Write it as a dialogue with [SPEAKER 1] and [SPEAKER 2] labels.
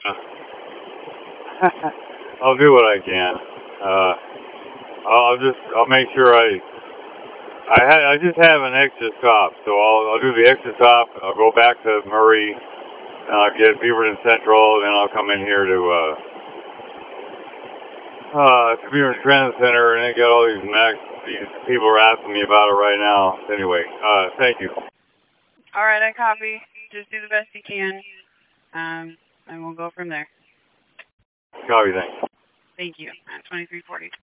[SPEAKER 1] I'll do what I can. I'll make sure I just have an extra stop, so I'll do the extra stop. I'll go back to Murray, get Beaverton Central, then I'll come in here to Beaverton Transit Center, and I got all these these people are asking me about it right now. Anyway, thank you.
[SPEAKER 2] All right, I copy. Just do the best you can, and we'll go from there.
[SPEAKER 1] Copy, thanks.
[SPEAKER 2] Thank you. 2340.